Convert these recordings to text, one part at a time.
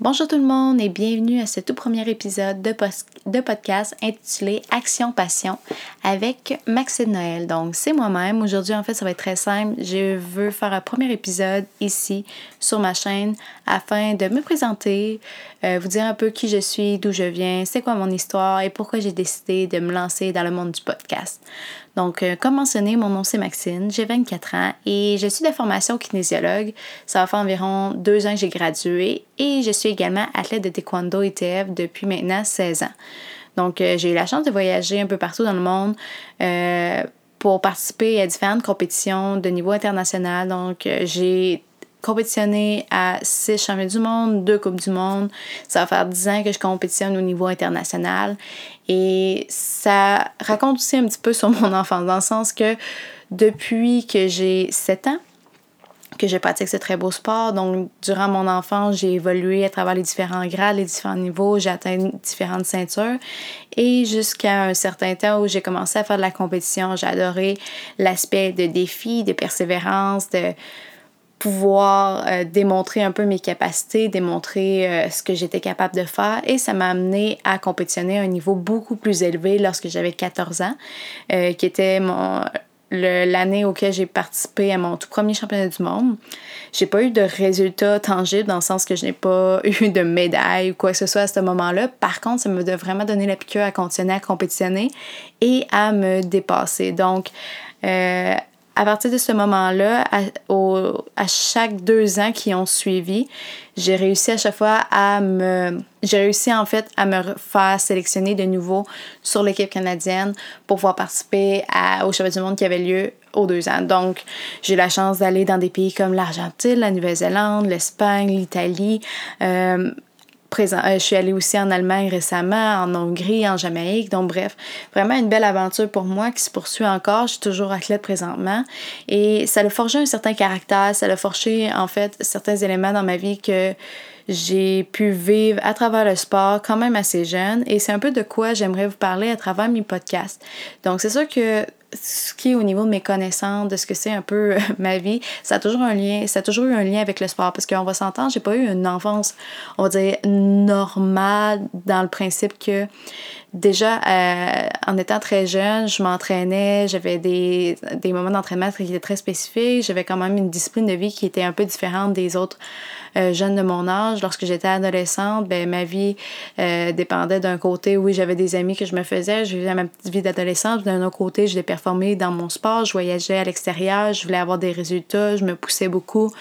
Bonjour tout le monde et bienvenue à ce tout premier épisode de podcast intitulé Action Passion avec Maxime Noël. Donc c'est moi-même. Aujourd'hui en fait ça va être très simple. Je veux faire un premier épisode ici sur ma chaîne afin de me présenter, vous dire un peu qui je suis, d'où je viens, c'est quoi mon histoire et pourquoi j'ai décidé de me lancer dans le monde du podcast. Donc, comme mentionné, mon nom c'est Maxine, j'ai 24 ans et je suis de formation kinésiologue. Ça va faire environ 2 ans que j'ai gradué et je suis également athlète de taekwondo ITF depuis maintenant 16 ans. Donc, j'ai eu la chance de voyager un peu partout dans le monde pour participer à différentes compétitions de niveau international. Donc, j'ai compétitionné à 6 championnats du monde, 2 coupes du monde. Ça va faire 10 ans que je compétitionne au niveau international. Et ça raconte aussi un petit peu sur mon enfance, dans le sens que depuis que j'ai 7 ans, que je pratique ce très beau sport. Donc, durant mon enfance, j'ai évolué à travers les différents grades, les différents niveaux. J'ai atteint différentes ceintures. Et jusqu'à un certain temps où j'ai commencé à faire de la compétition, j'ai adoré l'aspect de défi, de persévérance, de pouvoir démontrer un peu mes capacités, démontrer ce que j'étais capable de faire et ça m'a amené à compétitionner à un niveau beaucoup plus élevé lorsque j'avais 14 ans, qui était l'année auquel j'ai participé à mon tout premier championnat du monde. J'ai pas eu de résultats tangibles dans le sens que je n'ai pas eu de médaille ou quoi que ce soit à ce moment-là. Par contre, ça m'a vraiment donné la piqûre à continuer à compétitionner et à me dépasser. Donc, à partir de ce moment-là, à chaque 2 ans qui ont suivi, j'ai réussi à chaque fois à me faire sélectionner de nouveau sur l'équipe canadienne pour pouvoir participer au championnat du monde qui avait lieu aux 2 ans. Donc, j'ai eu la chance d'aller dans des pays comme l'Argentine, la Nouvelle-Zélande, l'Espagne, l'Italie. Je suis allée aussi en Allemagne récemment, en Hongrie, en Jamaïque. Donc bref, vraiment une belle aventure pour moi qui se poursuit encore. Je suis toujours athlète présentement. Et ça a forgé un certain caractère, ça a forgé en fait certains éléments dans ma vie que j'ai pu vivre à travers le sport quand même assez jeune. Et c'est un peu de quoi j'aimerais vous parler à travers mes podcasts. Donc c'est sûr que ce qui est au niveau de mes connaissances, de ce que c'est un peu ma vie, ça a toujours eu un lien avec le sport parce qu'on va s'entendre, j'ai pas eu une enfance, on va dire, normale dans le principe que déjà, en étant très jeune, je m'entraînais, j'avais des moments d'entraînement qui étaient très spécifiques, j'avais quand même une discipline de vie qui était un peu différente des autres jeunes de mon âge. Lorsque j'étais adolescente, ma vie dépendait d'un côté, oui, j'avais des amis que je me faisais, je vivais ma petite vie d'adolescente, d'un autre côté, je devais performer dans mon sport, je voyageais à l'extérieur, je voulais avoir des résultats, je me poussais beaucoup.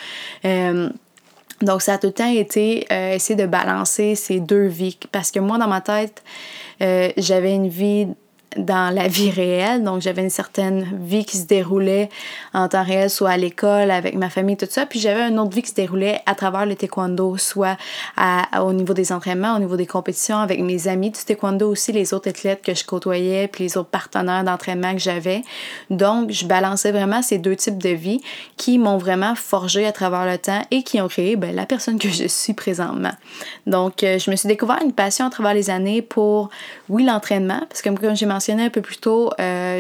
Donc, ça a tout le temps été essayer de balancer ces deux vies. Parce que moi, dans ma tête, j'avais une vie dans la vie réelle. Donc, j'avais une certaine vie qui se déroulait en temps réel, soit à l'école, avec ma famille, tout ça. Puis, j'avais une autre vie qui se déroulait à travers le taekwondo, soit au niveau des entraînements, au niveau des compétitions, avec mes amis du taekwondo aussi, les autres athlètes que je côtoyais, puis les autres partenaires d'entraînement que j'avais. Donc, je balançais vraiment ces deux types de vie qui m'ont vraiment forgé à travers le temps et qui ont créé la personne que je suis présentement. Donc, je me suis découvert une passion à travers les années pour, oui, l'entraînement, parce que comme j'ai mentionné un peu plus tôt,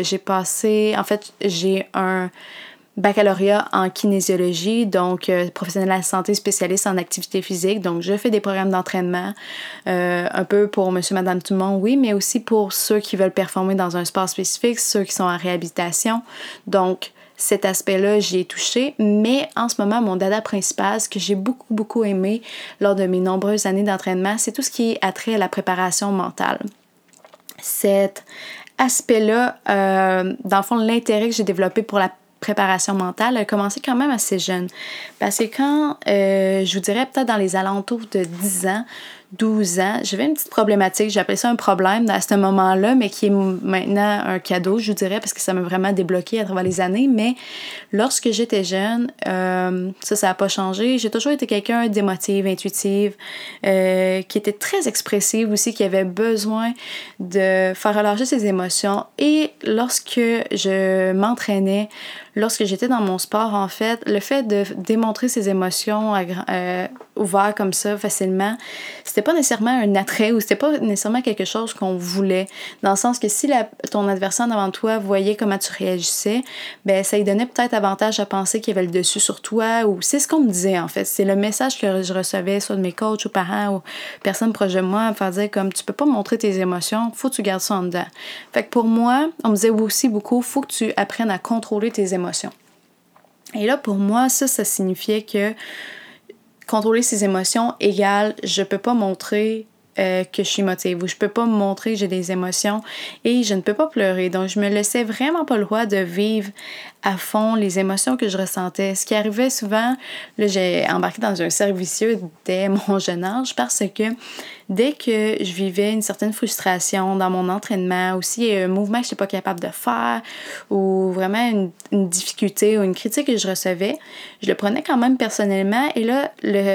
j'ai un baccalauréat en kinésiologie, donc professionnel de la santé spécialiste en activité physique. Donc, je fais des programmes d'entraînement, un peu pour monsieur, madame, tout le monde, oui, mais aussi pour ceux qui veulent performer dans un sport spécifique, ceux qui sont en réhabilitation. Donc, cet aspect-là, j'y ai touché, mais en ce moment, mon dada principal, ce que j'ai beaucoup, beaucoup aimé lors de mes nombreuses années d'entraînement, c'est tout ce qui est attrait à la préparation mentale. Cet aspect-là, dans le fond, l'intérêt que j'ai développé pour la préparation mentale a commencé quand même assez jeune. Parce que quand, je vous dirais peut-être dans les alentours de 10 ans, 12 ans, j'avais une petite problématique. J'appelais ça un problème à ce moment-là, mais qui est maintenant un cadeau, je vous dirais, parce que ça m'a vraiment débloqué à travers les années. Mais lorsque j'étais jeune, ça n'a pas changé. J'ai toujours été quelqu'un d'émotive, intuitive, qui était très expressive aussi, qui avait besoin de faire relâcher ses émotions. Et lorsque je m'entraînais, lorsque j'étais dans mon sport, en fait, le fait de démontrer ses émotions ouvert comme ça facilement, c'était pas nécessairement un attrait ou c'était pas nécessairement quelque chose qu'on voulait. Dans le sens que si ton adversaire devant toi voyait comment tu réagissais, ben ça lui donnait peut-être avantage à penser qu'il y avait le dessus sur toi, ou c'est ce qu'on me disait en fait. C'est le message que je recevais soit de mes coachs ou parents ou personnes proches de moi, à me faire dire comme tu peux pas montrer tes émotions, faut que tu gardes ça en dedans. Fait que pour moi, on me disait aussi beaucoup, faut que tu apprennes à contrôler tes émotions. Et là, pour moi, ça signifiait que contrôler ses émotions égale je peux pas montrer que je suis émotive ou je peux pas me montrer que j'ai des émotions et je ne peux pas pleurer. Donc, je me laissais vraiment pas le droit de vivre à fond les émotions que je ressentais. Ce qui arrivait souvent, là, j'ai embarqué dans un cercle vicieux dès mon jeune âge parce que dès que je vivais une certaine frustration dans mon entraînement, aussi un mouvement que je n'étais pas capable de faire ou vraiment une difficulté ou une critique que je recevais, je le prenais quand même personnellement et là,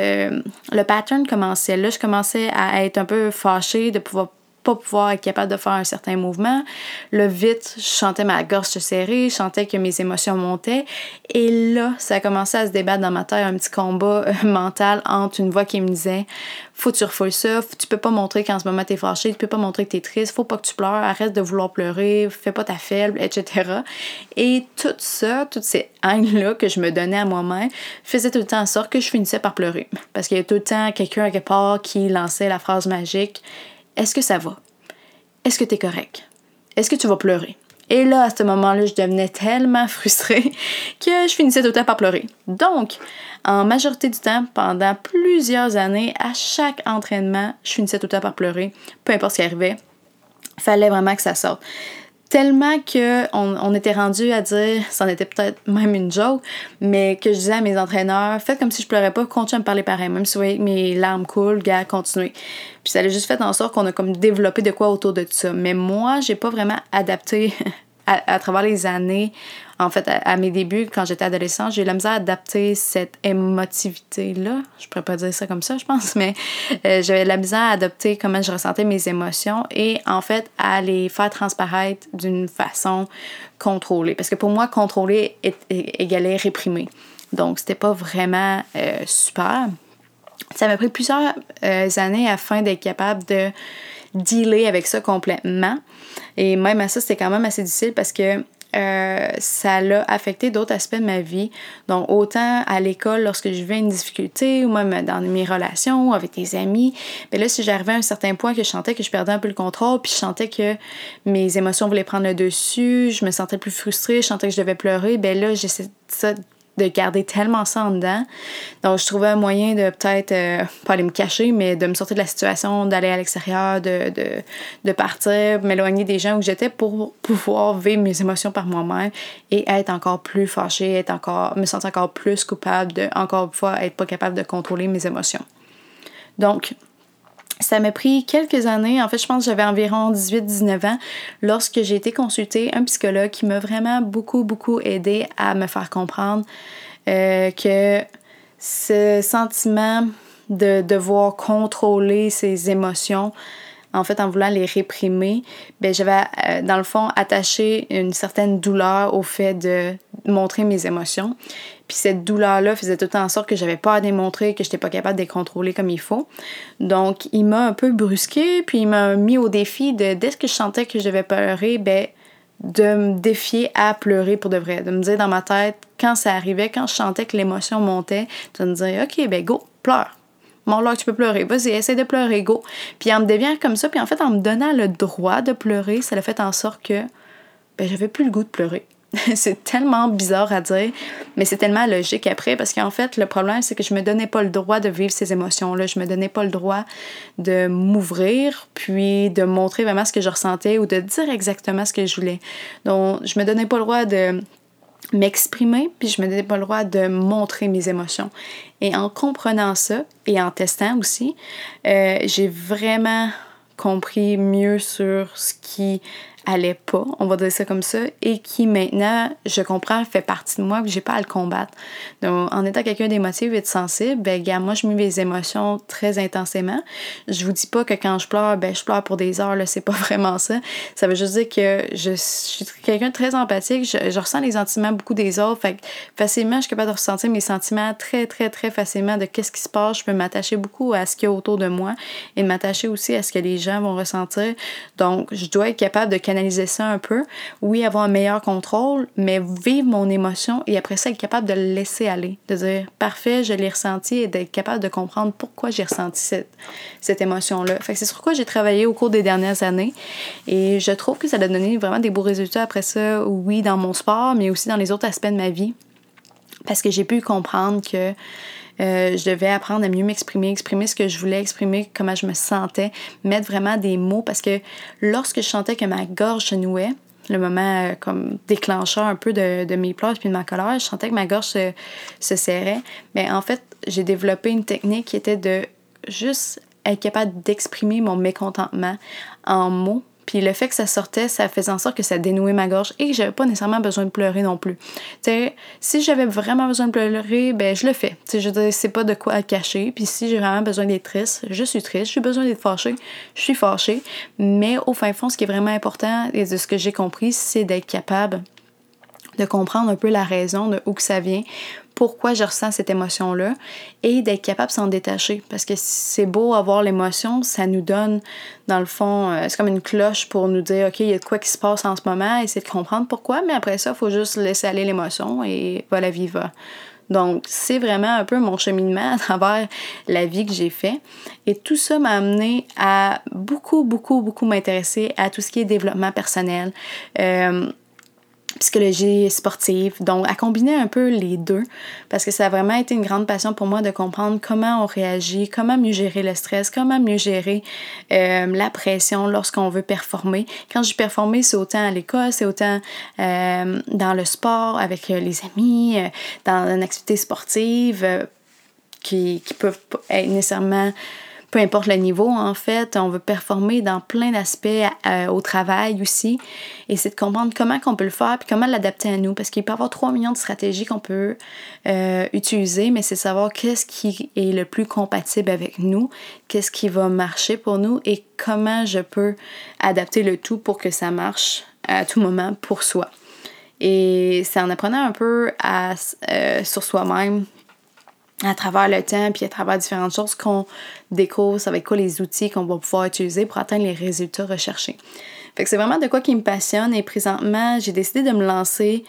le pattern commençait. Là, je commençais à être un peu fâchée de pas pouvoir être capable de faire un certain mouvement. Là, vite, je sentais ma gorge se serrer, je sentais que mes émotions montaient. Et là, ça a commencé à se débattre dans ma tête, un petit combat mental entre une voix qui me disait « Faut que tu refoules ça, tu peux pas montrer qu'en ce moment t'es fâché, tu peux pas montrer que t'es triste, faut pas que tu pleures, arrête de vouloir pleurer, fais pas ta faible, etc. » Et tout ça, toutes ces haines-là que je me donnais à moi-même, faisaient tout le temps en sorte que je finissais par pleurer. Parce qu'il y a tout le temps quelqu'un à quelque part qui lançait la phrase magique « Est-ce que ça va? Est-ce que t'es correct? Est-ce que tu vas pleurer? » Et là, à ce moment-là, je devenais tellement frustrée que je finissais tout le temps par pleurer. Donc, en majorité du temps, pendant plusieurs années, à chaque entraînement, je finissais tout le temps par pleurer. Peu importe ce qui arrivait, il fallait vraiment que ça sorte. Tellement qu'on était rendu à dire, c'en était peut-être même une joke, mais que je disais à mes entraîneurs, faites comme si je pleurais pas, continuez à me parler pareil, même si vous voyez que mes larmes coulent, gars, continuez. Puis ça a juste fait en sorte qu'on a comme développé de quoi autour de tout ça. Mais moi, j'ai pas vraiment adapté à travers les années, en fait, à mes débuts, quand j'étais adolescente, j'ai eu la misère à adapter cette émotivité-là. Je pourrais pas dire ça comme ça, je pense, mais j'avais de la misère à adapter comment je ressentais mes émotions et, en fait, à les faire transparaître d'une façon contrôlée. Parce que pour moi, contrôler égalait réprimer. Donc, c'était pas vraiment super. Ça m'a pris plusieurs années afin d'être capable de dealer avec ça complètement. Et même à ça, c'était quand même assez difficile parce que ça l'a affecté d'autres aspects de ma vie. Donc, autant à l'école, lorsque je vivais une difficulté, ou même dans mes relations, avec des amis, bien là, si j'arrivais à un certain point que je sentais que je perdais un peu le contrôle, puis je sentais que mes émotions voulaient prendre le dessus, je me sentais plus frustrée, je sentais que je devais pleurer, bien là, j'essaie de garder tellement ça en dedans. Donc, je trouvais un moyen de peut-être, pas aller me cacher, mais de me sortir de la situation, d'aller à l'extérieur, de partir, m'éloigner des gens où j'étais pour pouvoir vivre mes émotions par moi-même et être encore plus fâchée, me sentir encore plus coupable de, encore une fois, être pas capable de contrôler mes émotions. Donc, ça m'a pris quelques années, en fait je pense que j'avais environ 18-19 ans, lorsque j'ai été consulter un psychologue qui m'a vraiment beaucoup aidé à me faire comprendre que ce sentiment de devoir contrôler ses émotions, en fait en voulant les réprimer, bien j'avais dans le fond attaché une certaine douleur au fait de montrer mes émotions. Puis cette douleur-là faisait tout le temps en sorte que j'avais peur de les montrer, que je n'étais pas capable de les contrôler comme il faut. Donc, il m'a un peu brusqué, puis il m'a mis au défi dès que je sentais que je devais pleurer, ben de me défier à pleurer pour de vrai. De me dire dans ma tête, quand ça arrivait, quand je sentais que l'émotion montait, de me dire « OK, ben go, pleure. Mon là, tu peux pleurer. Vas-y, essaie de pleurer, go. » Puis en me déviant comme ça, puis en fait, en me donnant le droit de pleurer, ça a fait en sorte que ben j'avais plus le goût de pleurer. C'est tellement bizarre à dire, mais c'est tellement logique après parce qu'en fait, le problème, c'est que je me donnais pas le droit de vivre ces émotions-là. Je me donnais pas le droit de m'ouvrir, puis de montrer vraiment ce que je ressentais ou de dire exactement ce que je voulais. Donc, je me donnais pas le droit de m'exprimer, puis je me donnais pas le droit de montrer mes émotions. Et en comprenant ça, et en testant aussi, j'ai vraiment compris mieux sur ce qui allait pas, on va dire ça comme ça, et qui maintenant, je comprends, fait partie de moi, que j'ai pas à le combattre. Donc, en étant quelqu'un d'émotif et de sensible, ben, gars, moi, je vis mes émotions très intensément. Je vous dis pas que quand je pleure, ben, je pleure pour des heures, là, c'est pas vraiment ça. Ça veut juste dire que je suis quelqu'un de très empathique, je ressens les sentiments beaucoup des autres, fait que facilement, je suis capable de ressentir mes sentiments très, très, très facilement de qu'est-ce qui se passe. Je peux m'attacher beaucoup à ce qu'il y a autour de moi et m'attacher aussi à ce que les gens vont ressentir. Donc, je dois être capable de canaliser ça un peu. Oui, avoir un meilleur contrôle, mais vivre mon émotion et après ça, être capable de le laisser aller. De dire, parfait, je l'ai ressenti et d'être capable de comprendre pourquoi j'ai ressenti cette émotion-là. Fait que c'est sur quoi j'ai travaillé au cours des dernières années et je trouve que ça a donné vraiment des beaux résultats après ça, oui, dans mon sport, mais aussi dans les autres aspects de ma vie. Parce que j'ai pu comprendre que je devais apprendre à mieux exprimer ce que je voulais, exprimer comment je me sentais, mettre vraiment des mots. Parce que lorsque je sentais que ma gorge se nouait, le moment comme déclencheur un peu de mes pleurs puis de ma colère, je sentais que ma gorge se serrait. Mais en fait, j'ai développé une technique qui était de juste être capable d'exprimer mon mécontentement en mots. Puis le fait que ça sortait, ça faisait en sorte que ça dénouait ma gorge et que j'avais pas nécessairement besoin de pleurer non plus. Tu sais, si j'avais vraiment besoin de pleurer, ben je le fais. Tu sais, je veux dire, c'est pas de quoi cacher. Puis si j'ai vraiment besoin d'être triste, je suis triste. J'ai besoin d'être fâchée, je suis fâchée. Mais au fin fond, ce qui est vraiment important et de ce que j'ai compris, c'est d'être capable de comprendre un peu la raison de où que ça vient, pourquoi je ressens cette émotion-là et d'être capable de s'en détacher. Parce que c'est beau avoir l'émotion, ça nous donne, dans le fond, c'est comme une cloche pour nous dire, OK, il y a de quoi qui se passe en ce moment, essayer de comprendre pourquoi, mais après ça, il faut juste laisser aller l'émotion et va la vivre. Donc, c'est vraiment un peu mon cheminement à travers la vie que j'ai fait. Et tout ça m'a amené à beaucoup m'intéresser à tout ce qui est développement personnel, psychologie sportive, donc à combiner un peu les deux parce que ça a vraiment été une grande passion pour moi de comprendre comment on réagit, comment mieux gérer le stress, comment mieux gérer la pression lorsqu'on veut performer. Quand je dis performer, c'est autant à l'école, c'est autant dans le sport, avec les amis, dans une activité sportive qui peuvent être nécessairement peu importe le niveau, en fait, on veut performer dans plein d'aspects au travail aussi. Et c'est de comprendre comment on peut le faire puis comment l'adapter à nous. Parce qu'il peut y avoir 3 millions de stratégies qu'on peut utiliser, mais c'est de savoir qu'est-ce qui est le plus compatible avec nous, qu'est-ce qui va marcher pour nous et comment je peux adapter le tout pour que ça marche à tout moment pour soi. Et c'est en apprenant un peu sur soi-même, à travers le temps, puis à travers différentes choses qu'on découvre, ça va être quoi les outils qu'on va pouvoir utiliser pour atteindre les résultats recherchés. Fait que c'est vraiment de quoi qui me passionne et présentement, j'ai décidé de me lancer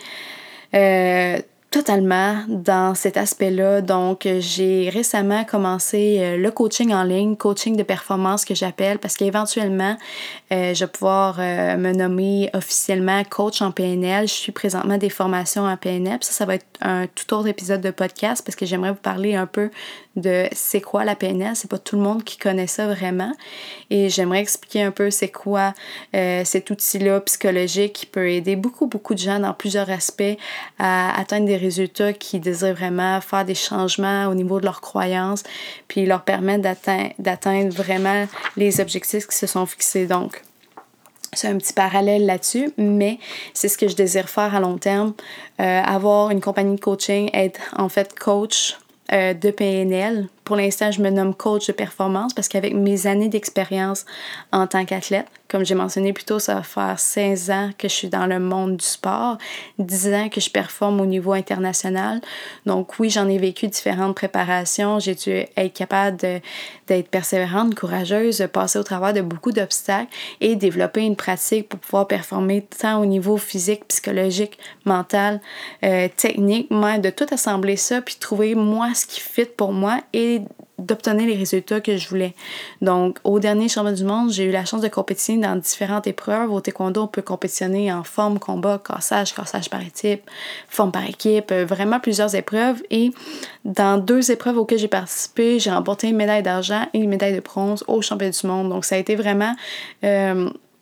totalement dans cet aspect-là. Donc, j'ai récemment commencé le coaching en ligne, coaching de performance que j'appelle, parce qu'éventuellement, je vais pouvoir me nommer officiellement coach en PNL. Je suis présentement des formations en PNL. Puis ça va être un tout autre épisode de podcast parce que j'aimerais vous parler un peu de c'est quoi la PNL. C'est pas tout le monde qui connaît ça vraiment. Et j'aimerais expliquer un peu c'est quoi cet outil-là psychologique qui peut aider beaucoup de gens dans plusieurs aspects à atteindre des résultats qui désirent vraiment faire des changements au niveau de leurs croyances puis leur permettre d'atteindre vraiment les objectifs qui se sont fixés. Donc, c'est un petit parallèle là-dessus, mais c'est ce que je désire faire à long terme. Avoir une compagnie de coaching, être en fait coach de PNL. Pour l'instant, je me nomme coach de performance parce qu'avec mes années d'expérience en tant qu'athlète, comme j'ai mentionné plus tôt, ça va faire 16 ans que je suis dans le monde du sport, 10 ans que je performe au niveau international. Donc oui, j'en ai vécu différentes préparations. J'ai dû être capable d'être persévérante, courageuse, de passer au travers de beaucoup d'obstacles et développer une pratique pour pouvoir performer tant au niveau physique, psychologique, mental, technique, même de tout assembler ça puis trouver moi ce qui fit pour moi et d'obtenir les résultats que je voulais. Donc, au dernier championnat du monde, j'ai eu la chance de compétitionner dans différentes épreuves. Au taekwondo, on peut compétitionner en forme, combat, cassage par équipe, forme par équipe, vraiment plusieurs épreuves. Et dans 2 épreuves auxquelles j'ai participé, j'ai remporté une médaille d'argent et une médaille de bronze au championnat du monde. Donc, ça a été vraiment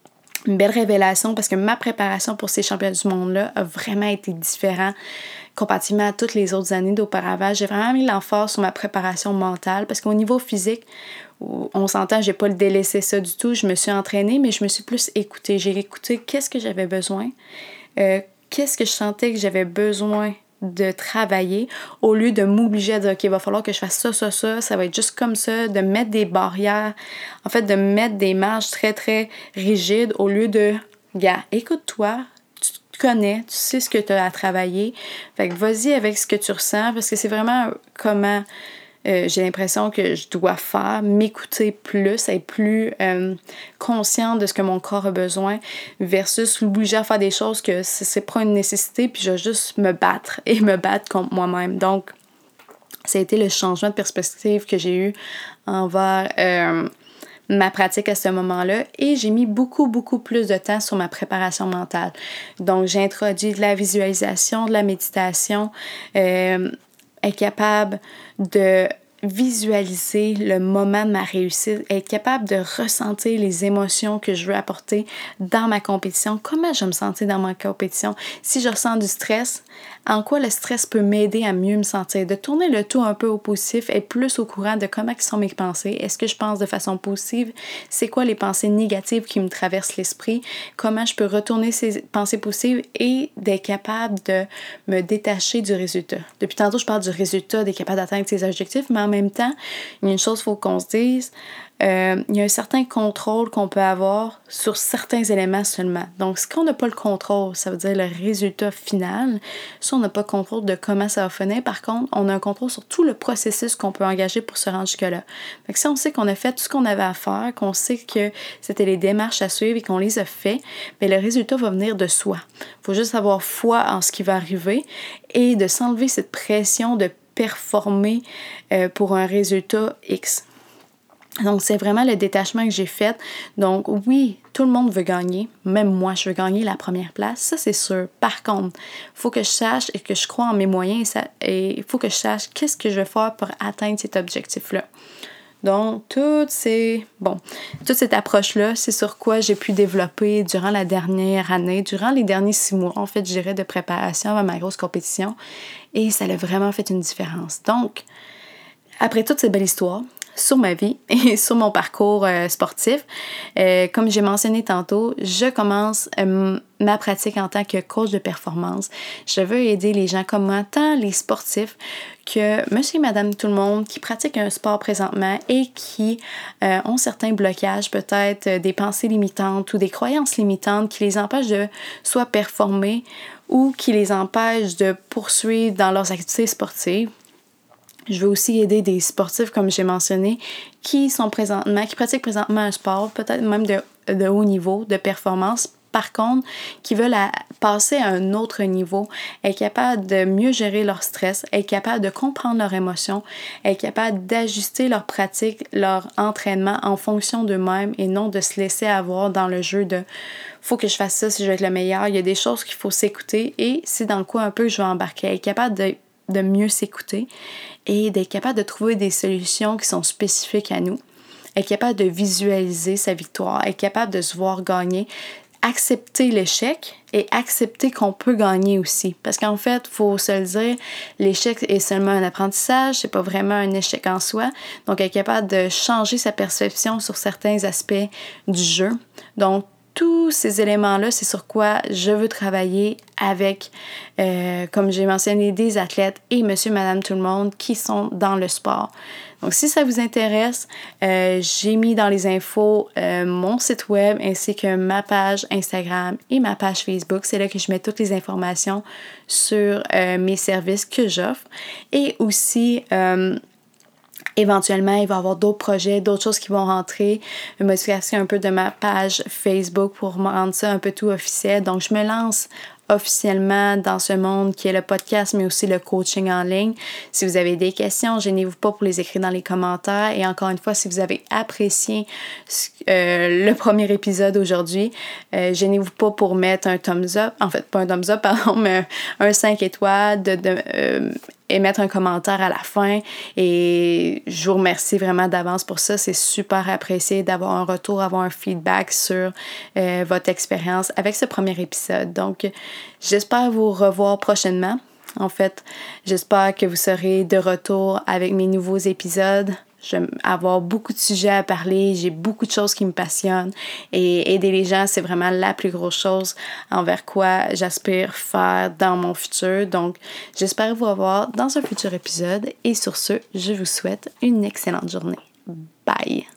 une belle révélation parce que ma préparation pour ces championnats du monde-là a vraiment été différente comparativement à toutes les autres années d'auparavant. J'ai vraiment mis l'emphase sur ma préparation mentale parce qu'au niveau physique, on s'entend, j'ai pas délaissé ça du tout. Je me suis entraînée, mais je me suis plus écoutée. J'ai écouté qu'est-ce que j'avais besoin, qu'est-ce que je sentais que j'avais besoin de travailler au lieu de m'obliger à dire OK, il va falloir que je fasse ça va être juste comme ça, de mettre des barrières, en fait, de mettre des marges très, très rigides au lieu de, gars, écoute-toi, tu te connais, tu sais ce que tu as à travailler, fait que vas-y avec ce que tu ressens parce que c'est vraiment comment j'ai l'impression que je dois faire, m'écouter plus, être plus consciente de ce que mon corps a besoin versus l'obliger à faire des choses que c'est pas une nécessité puis je vais juste me battre contre moi-même. Donc, ça a été le changement de perspective que j'ai eu envers ma pratique à ce moment-là et j'ai mis beaucoup plus de temps sur ma préparation mentale. Donc, j'ai introduit de la visualisation, de la méditation, être capable de visualiser le moment de ma réussite, être capable de ressentir les émotions que je veux apporter dans ma compétition. Comment je vais me sentir dans ma compétition? Si je ressens du stress, en quoi le stress peut m'aider à mieux me sentir? De tourner le tout un peu au positif, être plus au courant de comment sont mes pensées. Est-ce que je pense de façon positive? C'est quoi les pensées négatives qui me traversent l'esprit? Comment je peux retourner ces pensées positives et d'être capable de me détacher du résultat? Depuis tantôt, je parle du résultat, d'être capable d'atteindre ses objectifs, mais en même temps, il y a une chose qu'il faut qu'on se dise, il y a un certain contrôle qu'on peut avoir sur certains éléments seulement. Donc, si on n'a pas le contrôle, ça veut dire le résultat final. Si on n'a pas le contrôle de comment ça va finir, par contre, on a un contrôle sur tout le processus qu'on peut engager pour se rendre jusque-là. Fait que si on sait qu'on a fait tout ce qu'on avait à faire, qu'on sait que c'était les démarches à suivre et qu'on les a fait, bien, le résultat va venir de soi. Il faut juste avoir foi en ce qui va arriver et de s'enlever cette pression de performer pour un résultat X. Donc, c'est vraiment le détachement que j'ai fait. Donc, oui, tout le monde veut gagner. Même moi, je veux gagner la première place. Ça, c'est sûr. Par contre, il faut que je sache et que je croie en mes moyens et il faut que je sache qu'est-ce que je vais faire pour atteindre cet objectif-là. Donc, toute cette approche-là, c'est sur quoi j'ai pu développer durant la dernière année, durant les derniers 6 mois, en fait, je dirais, de préparation à ma grosse compétition. Et ça a vraiment fait une différence. Donc, après toute cette belle histoire, sur ma vie et sur mon parcours sportif. Comme j'ai mentionné tantôt, je commence ma pratique en tant que coach de performance. Je veux aider les gens comme moi, tant les sportifs que monsieur et madame tout le monde qui pratiquent un sport présentement et qui ont certains blocages, peut-être des pensées limitantes ou des croyances limitantes qui les empêchent de soit performer ou qui les empêchent de poursuivre dans leurs activités sportives. Je veux aussi aider des sportifs, comme j'ai mentionné, qui pratiquent présentement un sport, peut-être même de haut niveau, de performance, par contre, qui veulent passer à un autre niveau, être capable de mieux gérer leur stress, être capable de comprendre leurs émotions, être capable d'ajuster leur pratique, leur entraînement en fonction d'eux-mêmes et non de se laisser avoir dans le jeu de « faut que je fasse ça si je veux être le meilleur ». Il y a des choses qu'il faut s'écouter et c'est dans le quoi un peu que je vais embarquer, être capable de mieux s'écouter et d'être capable de trouver des solutions qui sont spécifiques à nous, être capable de visualiser sa victoire, être capable de se voir gagner, accepter l'échec et accepter qu'on peut gagner aussi. Parce qu'en fait, il faut se le dire, l'échec est seulement un apprentissage, c'est pas vraiment un échec en soi. Donc, être capable de changer sa perception sur certains aspects du jeu. Donc, tous ces éléments-là, c'est sur quoi je veux travailler avec, comme j'ai mentionné, des athlètes et monsieur, madame, tout le monde qui sont dans le sport. Donc, si ça vous intéresse, j'ai mis dans les infos mon site web ainsi que ma page Instagram et ma page Facebook. C'est là que je mets toutes les informations sur mes services que j'offre. Et aussi, éventuellement, il va y avoir d'autres projets, d'autres choses qui vont rentrer, une modification un peu de ma page Facebook pour me rendre ça un peu tout officiel. Donc, je me lance officiellement dans ce monde qui est le podcast, mais aussi le coaching en ligne. Si vous avez des questions, gênez-vous pas pour les écrire dans les commentaires. Et encore une fois, si vous avez apprécié le premier épisode aujourd'hui, gênez-vous pas pour mettre un thumbs up. En fait, pas un thumbs up, pardon, mais un 5 étoiles, émettre un commentaire à la fin et je vous remercie vraiment d'avance pour ça. C'est super apprécié d'avoir un retour, avoir un feedback sur votre expérience avec ce premier épisode. Donc, j'espère vous revoir prochainement. En fait, j'espère que vous serez de retour avec mes nouveaux épisodes. Je vais avoir beaucoup de sujets à parler, j'ai beaucoup de choses qui me passionnent et aider les gens, c'est vraiment la plus grosse chose envers quoi j'aspire faire dans mon futur. Donc, j'espère vous revoir dans un futur épisode et sur ce, je vous souhaite une excellente journée. Bye!